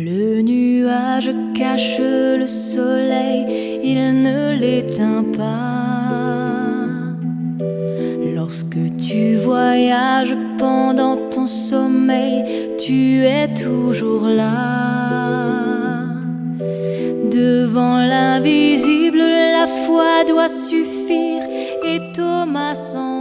Le nuage cache le soleil, il ne l'éteint pas. Lorsque tu voyages pendant ton sommeil, tu es toujours là. Devant l'invisible, la foi doit suffire, et Thomas s'en